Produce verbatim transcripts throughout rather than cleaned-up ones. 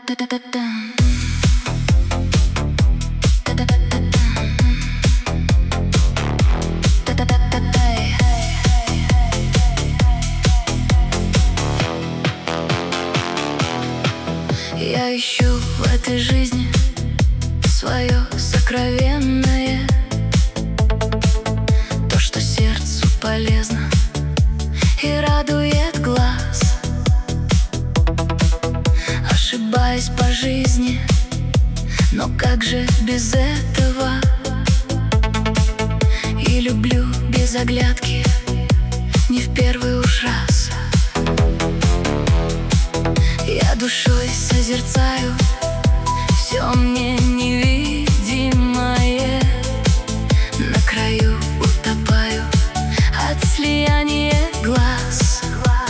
Я ищу в этой жизни свое сокровенное, то, что сердцу полезно и радует глаз. Ошибаюсь по жизни, но как же без этого? И люблю без оглядки, не в первый уж раз. Я душой созерцаю все мне невидимое, на краю утопаю от слияния глаз.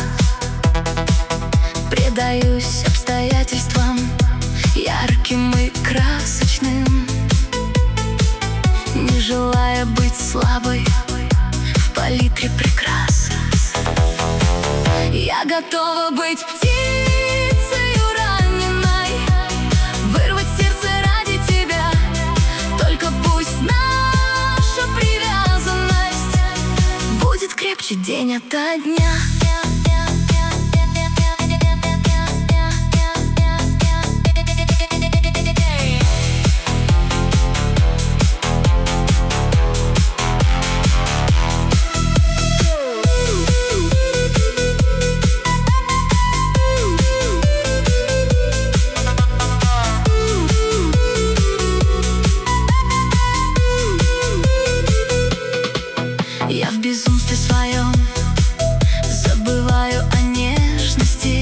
Предаюсь обстоятельствам ярким и красочным, не желая быть слабой в палитре прекрас. Я готова быть птицею раненой, вырвать сердце ради тебя. Только пусть наша привязанность будет крепче день ото дня. Я в безумстве своем забываю о нежности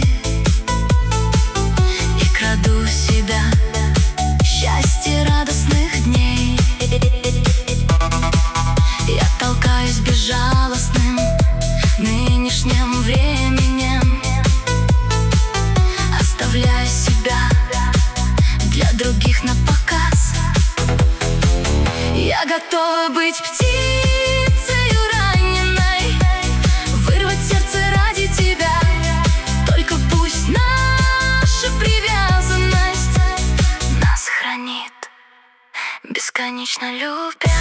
и краду себя счастье радостных дней. Я толкаюсь безжалостным нынешним временем, оставляя себя для других на показ. Я готова быть птицей раненой, вырвать сердце ради тебя. Только пусть наша привязанность нас хранит, бесконечно любя.